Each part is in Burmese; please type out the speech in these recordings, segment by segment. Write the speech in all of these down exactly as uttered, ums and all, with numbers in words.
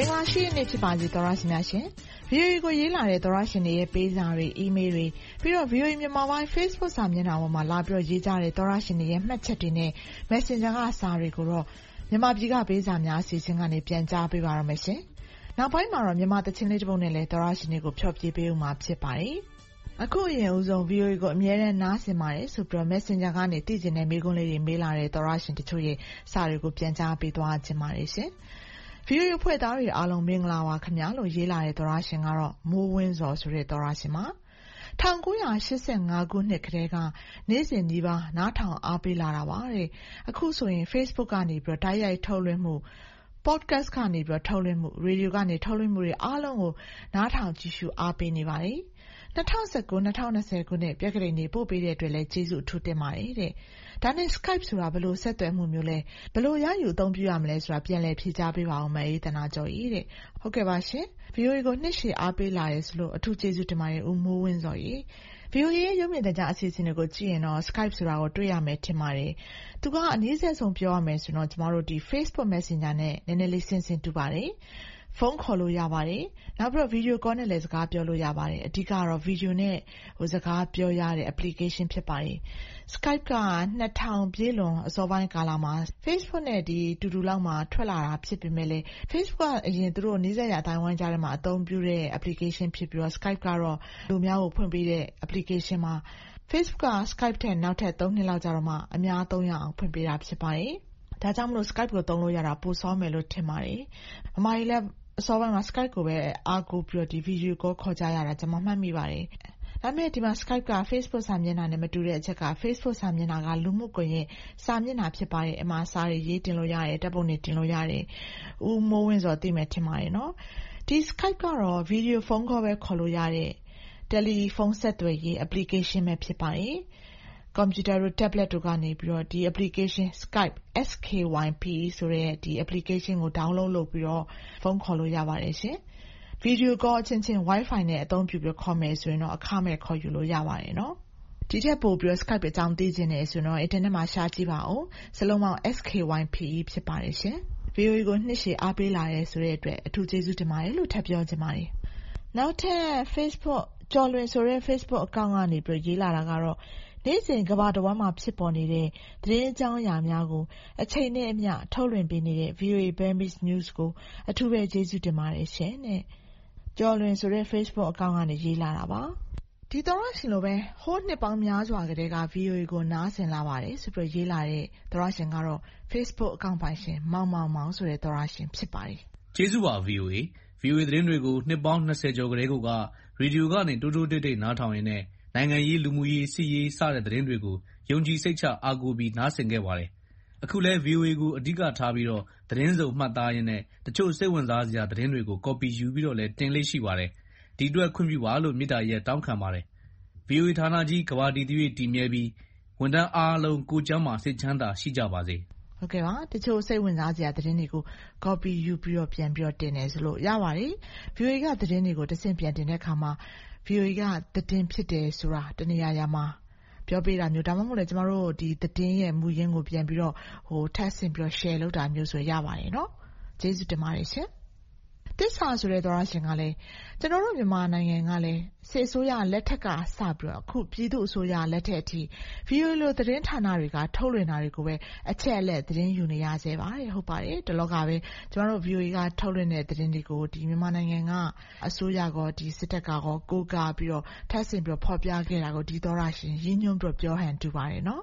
င်္ဂလာရှိတဲ့နေ့ဖြစ်ပါစေသောရရှင်များရှင် ဗီအိုအေ ကိုရေးလာတဲ့သောရရှင်တွေရဲ့ပေးစာတွေ email တွေပြီးတော့ ဗီအိုအေ မြန်မာပိုင်း Facebook စာမျက်နှာပေါ်မှာလာပြီးတော့ရေးကြတဲ့သောရရှင်တွေရဲ့မှတ်ချက်တွေနဲ့ Messenger ကစာတွေကိုတော့မြန်မာပြည်ကပေးစာများအစီအစဉ်ကနေပြန်ကြားပေးပါရမယ်ရှင်။နောက်ပိုင်းမှာတော့မြန်မာသချင်းလေးတစ်ပုဒ်နဲ့လည်းသောရရှင်တွေကိုဖျော်ဖြေပေးဦးမှာဖြစ်ပါတယ်။အခုအရင်ဦးဆုံး ဗီအိုအေ ကိုအမြဲတမ်းနားဆင်ပါတယ်ဆိုပြီးတော့ Messenger ကနေတည်ကျင်တဲ့မေးခွန်းလေးတွေမေးလာတဲ့သောရရှင်တချို့ရဲ့စာတွေကိုပြန်ကြားပေးသွားခြင်းပါတယ်ရှင်။ ဗီအိုအေဖွဲ့သားတွေအားလုံးမင်္ဂလာပါခင်ဗျာလို့ရေးလာတဲ့သောရရှင်ကတော့မိုးဝင်းစော်ဆိုတဲ့သောရရှင်ပါ။၁၉၈၅ ခုနှစ်ကတည်းကနေ့စဉ်ဒီပါနားထောင်အားပေးလာတာပါတဲ့။အခုဆိုရင် Facebook ကနေပြီးတော့တိုက်ရိုက်ထုတ်လွှင့်မှု Podcast ကနေပြီးတော့ထုတ်လွှင့်မှု Radio ကနေထုတ်လွှင့်မှုတွေအားလုံးကိုနားထောင်ကြည့်ရှုအားပေးနေပါတယ်။၂၀၁၉ ၂၀၂၀ ခုနှစ်ပြက္ခဒိန်တွေပို့ပေးတဲ့အတွက်လည်းကျေးဇူးအထူးတင်ပါတယ်တဲ့။ဒါနဲ့ Skype ဆိုတာဘယ်လိုဆက်သွယ်မှုမျိုးလဲဘယ်လိုရယူအသုံးပြုရမလဲဆိုတာပြန်လည်ဖြေကြားပေးပါဦးမယ်အေးတနာကျော်ကြီးတဲ့။ဟုတ်ကဲ့ပါရှင်။ ဗီအိုအေ ကိုနှစ်ရှည်အားပေးလာရဲဆိုလို့အထူးကျေးဇူးတင်ပါတယ်ဦးမိုးဝင်းစော်ကြီး။ ဗီအိုအေရဲ့ရုပ်မြင်သံကြားအစီအစဉ်တွေကိုကြည့်ရင်တော့ Skype ဆိုတာကိုတွေ့ရမယ်ထင်ပါတယ်။သူကအနည်းဆက်ဆုံးပြောရမယ်ဆိုတော့ကျမတို့ဒီ Facebook Messenger နဲ့နည်းနည်းလေးဆင်ဆင်တူပါတယ်။ဖုန်းခေါ်လို့ရပါတယ်။နောက်ပြီးတော့ Video Call နဲ့လည်းစကားပြောလို့ရပါတယ်။အဓိကတော့ Video နဲ့ဟိုစကားပြောရတဲ့ application ဖြစ်ပါတယ်။ Skype ကနှစ်ထောင်ပြည့်လွန်အစောပိုင်းကာလမှာ Facebook နဲ့ဒီတူတူလောက်မှာထွက်လာတာဖြစ်ပေမဲ့လည်း Facebook ကအရင်သူတို့နီးစပ်ရာအတိုင်းဝိုင်းကြားထဲမှာအသုံးပြုတဲ့ application ဖြစ်ပြီးတော့ Skype ကတော့လူများကိုဖွင့်ပေးတဲ့ application မှာ Facebook က Skype ထက်နောက်ထပ်သုံးနှစ်လောက်ကြာတော့မှအများသုံးရအောင်ဖွင့်ပေးတာဖြစ်ပါတယ်။ဒါကြောင့်မလို့ Skype ကိုသုံးလို့ရတာပိုစောမယ်လို့ထင်ပါတယ်။အမကြီးလည်းအစောပိုင်းမှာ Skype ကိုပဲအားကိုးပြီးတော့ဒီ video call ခေါ်ကြရတာကျွန်မမှတ်မိပါတယ်။ဒါပေမဲ့ဒီမှာ Skype က Facebook စာမျက်နှာနဲ့မတူတဲ့အချက်က Facebook စာမျက်နှာကလူမှုကွန်ရက်စာမျက်နှာဖြစ်ပါတယ်။အမှာစာတွေရေးတင်လို့ရတယ်တပ်ပုံတွေတင်လို့ရတယ်။ဦးမိုးဝင်းစောသိမယ်ထင်ပါတယ်နော်။ဒီ Skype ကတော့ video phone call ပဲခေါ်လို့ရတဲ့တယ်လီဖုန်းဆက်သွယ်ရေး application ပဲဖြစ်ပါတယ်။ကွန်ပျူတာတို့ tablet တို့ကနေပြီးတော့ဒီ application Skype S K Y P E ဆိုတဲ့ဒီ application ကို download လုပ်ပြီးတော့ဖုန်းခေါ်လို့ရပါတယ်ရှင်။ video call အချင်းချင်း Wi-Fi နဲ့အသုံးပြုပြီးခေါ်မယ်ဆိုရင်တော့အခမဲ့ခေါ်ယူလို့ရပါတယ်နော်။ဒီထက်ပိုပြီးတော့ Skype အကြောင်းသိချင်တယ်ဆိုတော့ internet မှာရှာကြည့်ပါဦး။စလုံးပေါင်း S K Y P E ဖြစ်ပါတယ်ရှင်။ ဗီအိုအေ ကိုနှစ်ရှည်အားပေးလာရဲဆိုတဲ့အတွက်အထူးကျေးဇူးတင်ပါတယ်လို့ထပ်ပြောချင်ပါတယ်။နောက်ထပ် Facebook ကျော်လွင်ဆိုတဲ့ Facebook account ကနေပြီးရေးလာတာကတော့နေ့စဉ်ကမ္ဘာတစ်ဝန်းမှာဖြစ်ပေါ်နေတဲ့သတင်းအကြောင်းအရာများကိုအချိန်နဲ့အမျှထုတ်လွှင့်ပေးနေတဲ့ ဗီအိုအေ Burmese News ကိုအထူးပဲကျေးဇူးတင်ပါတယ်ရှင်တဲ့။ကျော်လွင်ဆိုတဲ့ Facebook account ကနေရေးလာတာပါ။ဒီသောရရှင်လိုပဲဟိုးနှစ်ပေါင်းများစွာကတည်းက ဗီအိုအေ ကိုနားဆင်လာပါတယ်ဆိုပြီးရေးလာတဲ့သောရရှင်ကတော့ Facebook account ပိုင်ရှင်မောင်မောင်မောင်ဆိုတဲ့သောရရှင်ဖြစ်ပါတယ်။ကျေးဇူးပါ ဗီအိုအေ ဗီအိုအေသတင်းတွေကိုနှစ်ပေါင်း၂၀ကျော်ကတည်းကရေဒီယိုကနေတိုးတိုးတိတ်တိတ်နားထောင်ရင်းနဲ့နိုင်ငံရေးလူမှုရေးစစ်ရေးစတဲ့သတင်းတွေကိုယုံကြည်စိတ်ချအားကိုးပြီးနားဆင်ခဲ့ပါတယ်။အခုလဲ ဗီအိုအေ ကိုအဓိကထားပြီးတော့သတင်းစုံမှတ်သားရင်းနဲ့တချို့စိတ်ဝင်စားစရာသတင်းတွေကို copy ယူပြီးတော့လဲတင်လေ့ရှိပါတယ်။ဒီအတွက်ခွင့်ပြုပါလို့မေတ္တာရပ်တောင်းခံပါတယ်။ ဗီအိုအေဌာနကြီးကမ္ဘာတည်တည်၍တည်မြဲပြီးဝန်ထမ်းအားလုံးကိုယ်ကျန်းမာစိတ်ချမ်းသာရှိကြပါစေ။ဟုတ်ကဲ့ပါတချို့စိတ်ဝင်စားစရာသတင်းတွေကို copy ယူပြီးတော့ပြန်ပြီးတော့တင်တယ်ဆိုလို့ရပါတယ်။ ဗီအိုအေကသတင်းတွေကိုတဆင့်ပြန်တင်တဲ့အခါမှာဗီအိုအေကသတင်းဖြစ်တယ်ဆိုတာတနေရာရာမှာပြောပြတာမျိုးဒါမှမဟုတ်လေကျမတို့ဒီသတင်းရဲ့မူရင်းကိုပြန်ပြီးတော့ဟိုထပ်ဆင့်ပြီးတော့ share လုပ်တာမျိုးဆိုရပါတယ်နော်ကျေးဇူးတင်ပါတယ်ရှင်သစ္စာဆိုတဲ့သောရရှင်ကလည်းကျွန်တော်တို့မြန်မာနိုင်ငံကလည်းစစ်အစိုးရလက်ထက်ကစပြီးတော့အခုပြည်သူ့အစိုးရလက်ထက်အထိဗီအိုအေလိုသတင်းဌာနတွေကထုတ်လွှင့်တာတွေကိုပဲအချက်အလက်သတင်းယူနေရစေပါတယ်ဟုတ်ပါတယ်ဒီလောကပဲကျွန်တော်တို့ ဗီအိုအေ ကထုတ်လွှင့်တဲ့သတင်းတွေကိုဒီမြန်မာနိုင်ငံကအစိုးရကဒီစစ်တပ်ကကောကိုးကားပြီးတော့ထပ်ဆင့်ပြီးတော့ဖော်ပြခဲ့တာကိုဒီသောရရှင်ရင်းညွှန်းပြီးပြောဟန်တူပါတယ်နော်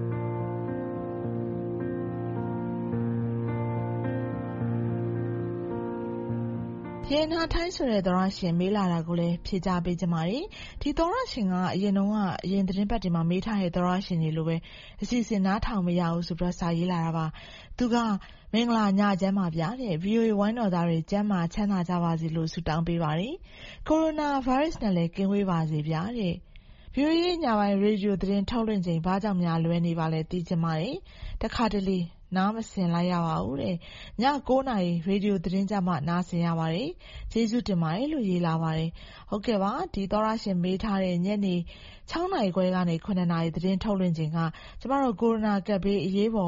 ရေနာထိုင်းဆိုတဲ့သောရရှင်မေးလာတာကိုလည်းဖြေကြားပေးကြပါမယ်။ဒီသောရရှင်ကအရင်တုန်းကအရင်သတင်းပတ်တွေမှာမေးထားတဲ့သောရရှင်တွေလိုပဲအစီအစဉ်နားထောင်မရဘူးဆိုပြီးစာရေးလာတာပါ။သူကမင်္ဂလာညချမ်းပါဗျာတဲ့။ ဗီအိုအေဝိုင်းတော်သားတွေကျမ်းမာချမ်းသာကြပါစေလို့ဆုတောင်းပေးပါတယ်။ကိုရိုနာဗိုင်းရပ်စ်နဲ့လည်းကင်းဝေးပါစေဗျာတဲ့။ဗီအိုအေညပိုင်းရေဒီယိုသတင်းထုတ်လွှင့်ချိန်ဘာကြောင့်များလွဲနေပါလဲသိချင်ပါတယ်။တခါတလေနားမစင်လိုက်ရပါဘူးတဲ့ညကိုးနာရီရေဒီယိုသတင်းကြမှာနားဆင်ရပါတယ်ကျေးဇူးတင်ပါတယ်လို့ရေးလာပါတယ်ဟုတ်ကဲ့ပါဒီသောရရှင်မေးထားတဲ့ညနေ၆နာရီခွဲကနေခုနှစ်နာရီသတင်းထုတ်လွှင့်ချိန်ကကျမတို့ကိုရိုနာကပ်ဘေးအရေးပေါ်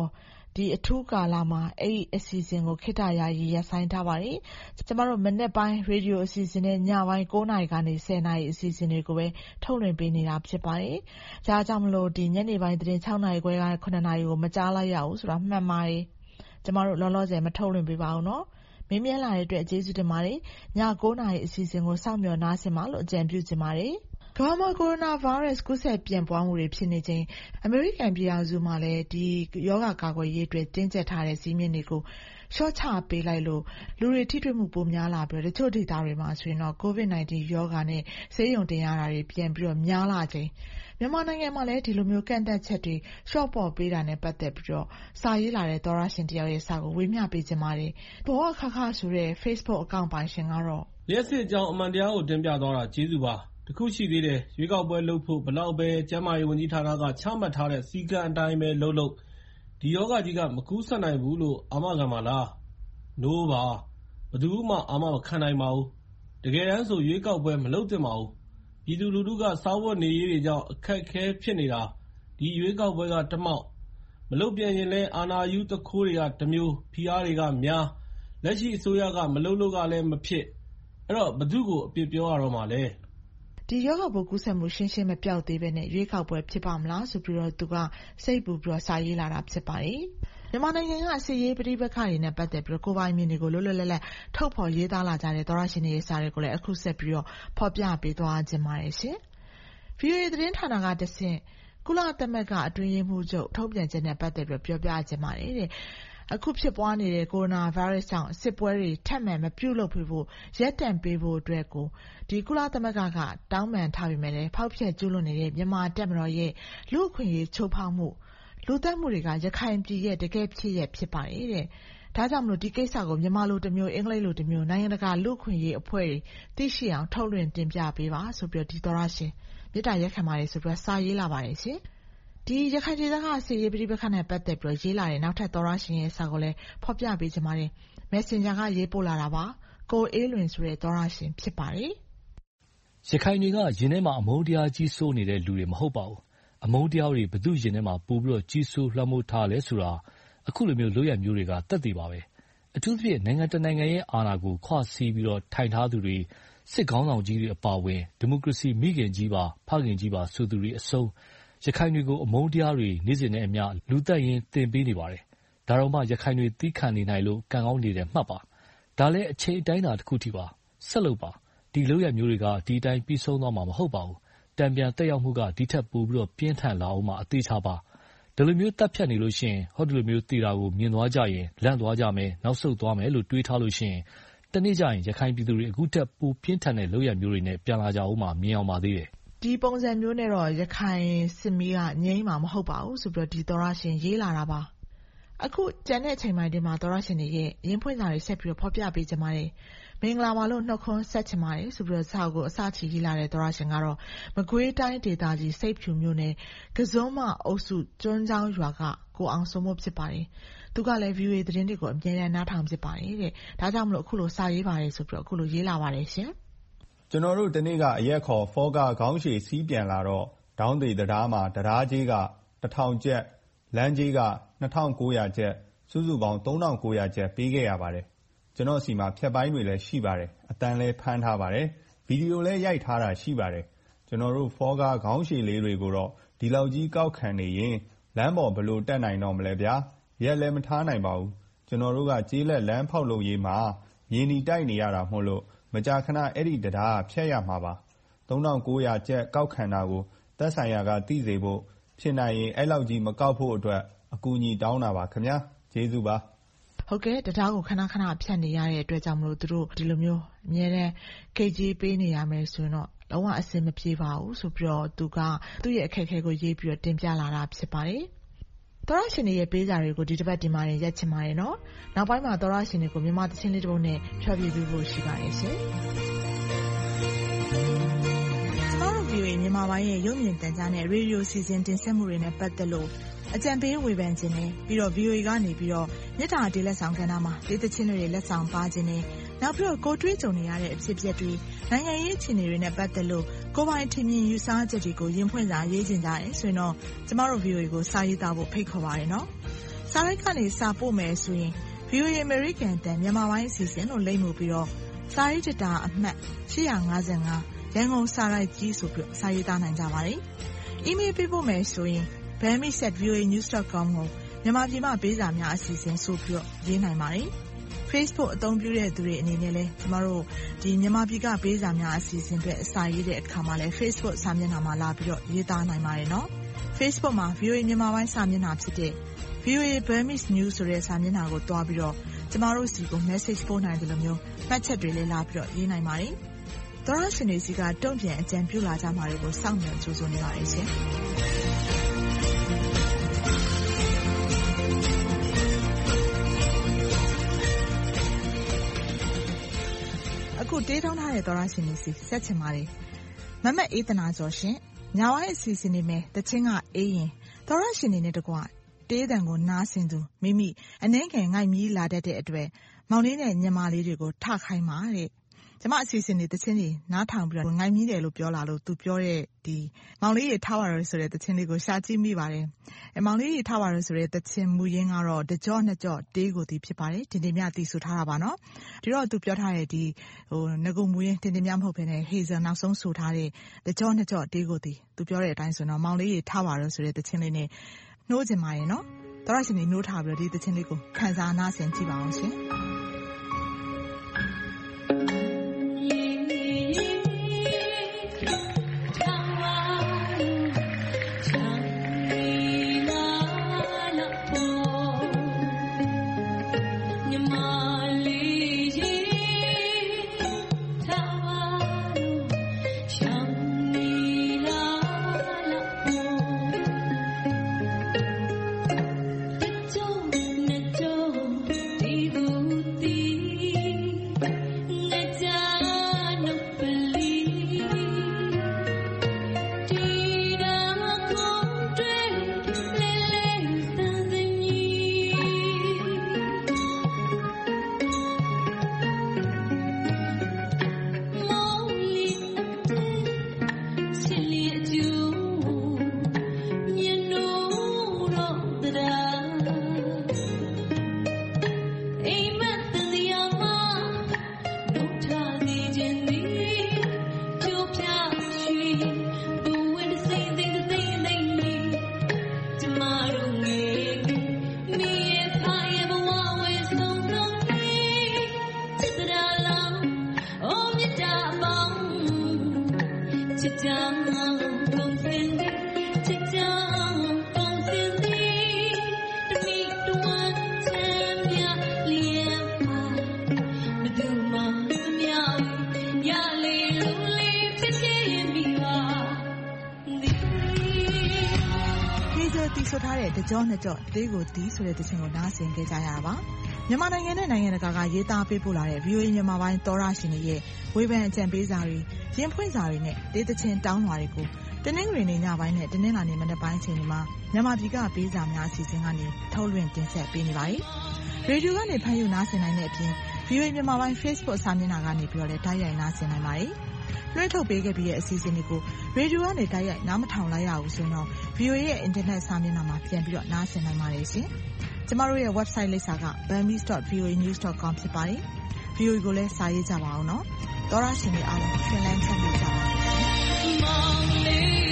ဒီအထူးကာလမှာအဲ့ဒီအစီအစဉ်ကိုခေတ္တယာယီရပ်ဆိုင်းထားပါတယ်။ကျမတို့မနေ့ပိုင်းရေဒီယိုအစီအစဉ်နဲ့ညပိုင်း၉နာရီကနေ၁၀နာရီအစီအစဉ်တွေကိုပဲထုတ်လွှင့်ပေးနေတာဖြစ်ပါတယ်။ဒါကြောင့်မလို့ဒီညနေပိုင်းသတင်း၆နာရီခွဲကနေ၇နာရီကိုမကြားလိုက်ရဘူးဆိုတာမှန်ပါတယ်။ကျမတို့လောလောဆယ်မထုတ်လွှင့်ပေးပါဘူးနော်။မင်းမြလာတဲ့အတွက်ကျေးဇူးတင်ပါတယ်။ည၉နာရီအစီအစဉ်ကိုစောင့်မျှော်နားဆင်ပါလို့အကြံပြုချင်ပါတယ်။ကမ္ဘာမှာကိုရိုနာဗိုင်းရပ်စ်ကူးစက်ပြန့်ပွားမှုတွေဖြစ်နေချိန်အမေရိကန်ပြည်ထောင်စုမှာလည်းဒီရောဂါကာကွယ်ရေးအတွက်တင်းကျပ်ထားတဲ့စည်းမျဉ်းတွေကိုလျှော့ချပေးလိုက်လို့လူတွေထိတွေ့မှုပိုများလာပြီးတချို့ဒေသတွေမှာဆိုရင်တော့ ကိုဗစ်၁၉ ရောဂါနဲ့ဆေးရုံတင်ရတာတွေပြန်ပြီးတော့များလာချိန်မြန်မာနိုင်ငံမှာလည်းဒီလိုမျိုးကန့်သတ်ချက်တွေလျှော့ပေါ့ပေးတာနဲ့ပတ်သက်ပြီးတော့စာရေးလာတဲ့သောရရှင်တယောက်ရဲ့စာကိုဝေမျှပေးချင်ပါတယ်။ဘောခခဆိုတဲ့ Facebook အကောင့်ပိုင်ရှင်ကတော့လျှက်စစ်အကြောင်းအမှန်တရားကိုတင်ပြသွားတာကျေးဇူးပါတခုရှိသေးတယ်ရွေးကောက်ပွဲလုပ်ဖို့ဘလောက်ပဲကျန်းမာရေးဝန်ကြီးဌာနကချမှတ်ထားတဲ့စည်းကမ်းအတိုင်းပဲလုပ်လို့ဒီယောဂကြီးကမကူးစက်နိုင်ဘူးလို့အာမခံပါလားနိုးပါဘယ်သူမှအာမမခံနိုင်ပါဘူးတကယ်တမ်းဆိုရွေးကောက်ပွဲမလုပ်သင့်ပါဘူးပြည်သူလူထုကစားဝတ်နေရေးတွေကြောင့်အခက်အခဲဖြစ်နေတာဒီရွေးကောက်ပွဲကတမောက်မလုပ်ပြန်ရင်လဲအာဏာယူတခိုးတွေကတမျိုးဖိအားတွေကများလက်ရှိအစိုးရကမလုပ်လို့ကလည်းမဖြစ်အဲ့တော့ဘယ်သူကိုအပြစ်ပြောရတော့မှလဲဒီရောဂါပိုးကူးစက်မှုရှင်းရှင်းမပြောက်သေးပဲနဲ့ရွေးကောက်ပွဲဖြစ်ပါမလားဆိုပြီးတော့သူကစိတ်ပူပြီးတော့စာရေးလာတာဖြစ်ပါတယ်။မြန်မာနိုင်ငံကစစ်ရေးပဋိပက္ခတွေနဲ့ပတ်သက်ပြီးတော့ကိုယ်ပိုင်မြင်တွေကိုလွတ်လွတ်လပ်လပ်ထုတ်ဖော်ရေးသားလာကြတဲ့သောရရှင်တွေရဲ့စာတွေကိုလည်းအခုဆက်ပြီးတော့ဖော်ပြပေးသွားခြင်းပါတယ်ရှင်။ ဗီအိုအေ သတင်းဌာနကတဆင့်ကုလသမဂ္ဂအတွင်းရေးမှူးချုပ်ထုတ်ပြန်ချက်နဲ့ပတ်သက်ပြီးပြောပြခြင်းပါတယ်တဲ့။အခုဖြစ်ပွားနေတဲ့ကိုရိုနာဗိုင်းရပ်စ်ကြောင့်စစ်ပွဲတွေထပ်မံမပြုလုပ်ဖို့ရပ်တန့်ပေးဖို့အတွက်ကိုဒီကုလသမဂ္ဂကတောင်းပန်ထားပေမဲ့လည်းဖောက်ဖျက်ကျူးလွန်နေတဲ့မြန်မာတပ်မတော်ရဲ့လူ့အခွင့်အရေးချိုးဖောက်မှုလူသတ်မှုတွေကရခိုင်ပြည်ရဲ့တကယ်ဖြစ်ရဖြစ်ပါတယ်တဲ့။ဒါကြောင့်မလို့ဒီကိစ္စကိုမြန်မာလိုတစ်မျိုးအင်္ဂလိပ်လိုတစ်မျိုးနိုင်ငံတကာလူ့အခွင့်အရေးအဖွဲ့တွေသိရှိအောင်ထုတ်လွှင့်တင်ပြပေးပါဆိုပြီးတော့ဒီသောရရှင်မေတ္တာရက်ခံပါတယ်ဆိုပြီးတော့စာရေးလာပါတယ်ရှင်။ဒီရခိုင်ဒေသကစစ်ရေးပဋိပက္ခနဲ့ပတ်သက်ပြီးရေးလာတဲ့နောက်ထပ်သောရရှင်ရဲ့စာကိုလည်းဖော်ပြပေးချင်ပါတယ်။ Messenger ကရေးပို့လာတာပါ။ကိုအေးလွင်ဆိုတဲ့သောရရှင်ဖြစ်ပါတယ်။ရခိုင်တွေကရင်ထဲမှာအမုန်းတရားကြီးစိုးနေတဲ့လူတွေမဟုတ်ပါဘူး။အမုန်းတရားတွေဘသူရင်ထဲမှာပို့ပြီးတော့ကြီးစိုးလွှမ်းမိုးထားလဲဆိုတာအခုလိုမျိုးလုပ်ရမျိုးတွေကတတ်သိပါပဲ။အထူးသဖြင့်နိုင်ငံတနိုင်ငံရဲ့အာဏာကိုခွာစီးပြီးတော့ထိုင်ထားသူတွေစစ်ကောင်းဆောင်ကြီးတွေအပါအဝင်ဒီမိုကရေစီမိခင်ကြီးပါဖခင်ကြီးပါဆိုသူတွေအဆုံးရခိုင်တွေကိုအမုန်းတရားတွေနေ့စဉ်နဲ့အမျှလူသက်ရင်တင်ပေးနေပါတယ်။ဒါတော့မှရခိုင်တွေသီးခံနေနိုင်လို့ကံကောင်းနေတယ်မှတ်ပါ။ဒါလည်းအချိန်အတိုင်းတာတစ်ခုထိပါဆက်လုပ်ပါဒီလုပ်ရမျိုးတွေကဒီအတိုင်းပြီးဆုံးသွားမှာမဟုတ်ပါဘူး။တံပြန်တက်ရောက်မှုကဒီထက်ပိုပြီးတော့ပြင်းထန်လာအောင်မှအသေးချပါဒီလိုမျိုးတပ်ဖြတ်နေလို့ရှိရင်ဟောဒီလိုမျိုးတည်တာကိုမြင်သွားကြရင်လန့်သွားကြမယ်နောက်ဆုတ်သွားမယ်လို့တွေးထားလို့ရှိရင်တနေ့ကျရင်ရခိုင်ပြည်သူတွေအခုထက်ပိုပြင်းထန်တဲ့လုပ်ရမျိုးတွေနဲ့ပြန်လာကြအောင်မှမြင်အောင်ပါသေးတယ်ဒီပုံစံမျိုးနဲ့တော့ရခိုင်စစ်မီးကငြိမ်းမှာမဟုတ်ပါဘူးဆိုပြီးတော့ဒီသောရရှင်ရေးလာတာပါအခုကျန်တဲ့အချိန်ပိုင်းဒီမှာသောရရှင်တွေရဲ့ရင်းဖွင့်စာတွေဆက်ပြီးတော့ဖော်ပြပေးကြပါတယ်မင်္ဂလာပါလို့နှုတ်ခွန်းဆက်ချင်ပါတယ်ဆိုပြီးတော့စာကိုအစချီရေးလာတဲ့သောရရှင်ကတော့မကွေးတိုင်းဒေသကြီးစိတ်ဖြူမြို့နယ်ကစုံမအုပ်စုကျွန်းချောင်းရွာကကိုအောင်စိုးမို့ဖြစ်ပါတယ်သူကလည်း ဗီအိုအေ သတင်းတွေကိုအမြဲတမ်းနားထောင်ဖြစ်ပါတယ်တဲ့ဒါကြောင့်မလို့အခုလိုစာရေးပါတယ်ဆိုပြီးတော့အခုလိုရေးလာပါတယ်ရှင်ကျွန်တော်တို့တနေ့ကအရက်ခေါ်ဖောကခေါင်းရှည်စီးပြန်လာတော့ဒေါင်းသေးတရားမှာတရားကြီးကတစ်ထောင်ကျပ်လမ်းကြီးကနှစ်ထောင်ကိုးရာကျပ်စုစုပေါင်းသုံးထောင်ကိုးရာကျပ်ပေးခဲ့ရပါတယ်ကျွန်တော်စီမှာဖြတ်ပိုင်းတွေလည်းရှိပါတယ်အတန်းလည်းဖမ်းထားပါတယ်ဗီဒီယိုလည်းရိုက်ထားတာရှိပါတယ်ကျွန်တော်တို့ဖောကခေါင်းရှည်လေးတွေကိုတော့ဒီလောက်ကြီးကောက်ခံနေရင်လမ်းပေါ်ဘလို့တက်နိုင်တော့မလဲဗျာရက်လည်းမထားနိုင်ပါဘူးကျွန်တော်တို့ကကြေးလက်လမ်းဖောက်လို့ရေးမှာမြေနီတိုက်နေရတာမို့လို့မကြာခဏအဲ့ဒီတရားဖြတ်ရမှာပါသုံးထောင်ကိုးရာကျပ်ကောက်ခံတာကိုသက်ဆိုင်ရာကသိစေဖို့ဖြစ်နိုင်ရင်အဲ့လောက်ကြီးမကောက်ဖို့အတွက်အကူအညီတောင်းတာပါခင်ဗျာကျေးဇူးပါဟုတ်ကဲ့တရားကိုခဏခဏဖြတ်နေရတဲ့အတွက်ကြောင့်မလို့သူတို့ဒီလိုမျိုးအများနဲ့ကေဂျီပေးနေရမယ်ဆိုရင်တော့လုံးဝအဆင်မပြေပါဘူးဆိုပြီးတော့သူကသူ့ရဲ့အခက်အခဲကိုရေးပြီးတော့တင်ပြလာတာဖြစ်ပါတယ်သောရရှင်တွေရဲ့ပေးစာတွေကိုဒီတစ်ပတ်ဒီမှာရင်ရက်ချင်ပါတယ်နော်နောက်ပိုင်းမှာသောရရှင်တွေကိုမြန်မာသချင်းလေးတစ်ပုဒ်နဲ့ဖြောပြပေးဖို့ရှိပါတယ်ရှင်ကျမတို့ ဗီအိုအေ မြန်မာပိုင်းရဲ့ရုပ်မြင်သံကြားနဲ့ရေဒီယိုစီစဉ်တင်ဆက်မှုတွေနဲ့ပတ်သက်လို့အကြံပေးဝေဖန်ခြင်းနဲ့ပြီးတော့ ဗီအိုအေ ကနေပြီးတော့မြစ်တာတေးလက်ဆောင်ကဏ္ဍမှာဒေသချင်းတွေလက်ဆောင်ပါခြင်းနဲ့နောက်ပြီးတော့ကိုတွေးကြုံနေရတဲ့အဖြစ်အပျက်တွေနိုင်ငံရေးအခြေအနေတွေနဲ့ပတ်သက်လို့ကိုပိုင်ထင်မြင်ယူဆချက်တွေကိုရင်ဖွင့်စာရေးခြင်းကြတယ်ဆိုရင်တော့ကျမတို့ ဗီအိုအေ ကိုစာရေးသားဖို့ဖိတ်ခေါ်ပါရနော်စာရိုက်ကနေစာပို့မယ်ဆိုရင် ဗီအိုအေ American တန်မြန်မာပိုင်းအစီအစဉ်လို့လိမ့်မှုပြီးတော့စာရေးကြတာအမှတ်ရှစ်၅၅ရန်ကုန်စာရိုက်ကြီးဆိုပြီးစာရေးသားနိုင်ကြပါတယ်။ email ပေးဖို့မယ်ဆိုရင် burmese at v o a news dot com ကိုမြန်မာပြည်မှာပေးစာများအစီအစဉ်ဆိုပြီးတော့ရေးနိုင်ပါတယ်။ Facebook အသုံးပြုတဲ့သူတွေအနေနဲ့လည်းကျမတို့ဒီမြန်မာပြည်ကပေးစာများအစီအစဉ်တွေအစာရေးတဲ့အခါမှာလည်း Facebook စာမျက်နှာမှာလာပြီးတော့ရေးသားနိုင်ပါတယ်နော်။ Facebook မှာ ဗီအိုအေ မြန်မာပိုင်းစာမျက်နှာဖြစ်တဲ့ ဗီအိုအေ Burmese News ဆိုတဲ့စာမျက်နှာကိုတွားပြီးတော့ကျမတို့စီကို message ပို့နိုင်တယ်လို့မျိုးမှတ်ချက်တွေလည်းလာပြီးတော့ရေးနိုင်ပါတယ်။သောရရှင်တွေစီကတုံ့ပြန်အကြံပြုလာကြမှာတွေကိုစောင့်မျှော်ကြိုးစားနေပါတယ်ရှင်။အခုတေးထောင်းထားတဲ့သောရရှင်တွေစီဆက်ချင်ပါတယ်။မမတ်အေးသနာကျော်ရှင်ညာဝိုင်းအစီအစဉ်နေမယ်တချင်းကအေးရင်သောရရှင်တွေနဲ့တကွတေးတံကိုနားဆင်သူမိမိအနှဲငယ်ငိုက်မြီးလာတတ်တဲ့အတွက်မောင်လေးနဲ့ညီမလေးတွေကိုထခိုင်းပါတဲ့ကျမအစီအစဉ်တွေတချင်းတွေနားထောင်ပြီးတော့ငိုက်မြီးတယ်လို့ပြောလာလို့သူပြောတဲ့ဒီမောင်လေးတွေထားပါရဆိုတဲ့တချင်းလေးကိုရှာကြည့်မိပါတယ်အဲမောင်လေးတွေထားပါရဆိုတဲ့တချင်းမူရင်းကတော့တကြော့နှစ်ကြော့တေးကိုဒီဖြစ်ပါတယ်တင်တင်မြတီဆိုထားတာပါနော်ဒီတော့သူပြောထားတဲ့ဒီဟိုငကုမူရင်းတင်တင်မြမဟုတ်ဘဲနဲ့ဟေဇယ်နောက်ဆုံးဆိုထားတဲ့တကြော့နှစ်ကြော့တေးကိုဒီသူပြောတဲ့အတိုင်းဆိုတော့မောင်လေးတွေထားပါရဆိုတဲ့တချင်းလေးနဲ့နှိုးကျင်ပါရဲ့နော်သောရရှင်တွေနှိုးထားပြီးတော့ဒီသချင်းလေးကိုခံစားနားဆင်ကြည့်ပါအောင်ရှင်ဆိုထားတဲ့တကြောနှစ်ကြောတေးကိုတီးဆိုတဲ့တခြင်းကိုနားဆင်ကြကြရတာပါမြန်မာနိုင်ငံနဲ့နိုင်ငံတကာကရေးသားပေးပို့လာတဲ့ ဗီအိုအေ မြန်မာပိုင်းသောရရှင်တွေရဲ့ဝေဖန်အကြံပေးစာတွေရင်းဖွင့်စာတွေနဲ့တေးတခြင်းတောင်းလွှာတွေကိုတနင်္ဂနွေနေ့ညပိုင်းနဲ့တနင်္လာနေ့မနက်ပိုင်းအချိန်တွေမှာမြန်မာပြည်ကပေးစာများအစီအစဉ်ကနေထုတ်လွှင့်တင်ဆက်ပေးနေပါတယ်ရေဒီယိုကနေဖန်ယူနားဆင်နိုင်တဲ့အပြင် ဗီအိုအေ မြန်မာပိုင်း Facebook စာမျက်နှာကနေပြီးတော့လည်းတိုက်ရိုက်နားဆင်နိုင်ပါတယ်လွှင့်ထုတ်ပေးခဲ့ပြီးတဲ့အစီအစဉ်တွေကိုရေဒီယိုကနေတိုက်ရိုက်နားမထောင်လိုက်ရဘူးဆိုတော့ ဗီအိုအေ ရဲ့အင်တာနက်စာမျက်နှာမှာပြန်ပြီးတော့နားဆင်နိုင်ပါတယ်ရှင်။ကျမတို့ရဲ့ website လိပ်စာက burmese dot v o a news dot com ဖြစ်ပါတယ်။ ဗီအိုအေကိုလည်းစာရေးကြပါအောင်နော်။သောရရှင်တွေအားလုံးရှင်လန်းချမ်းမြေ့ကြပါစေ။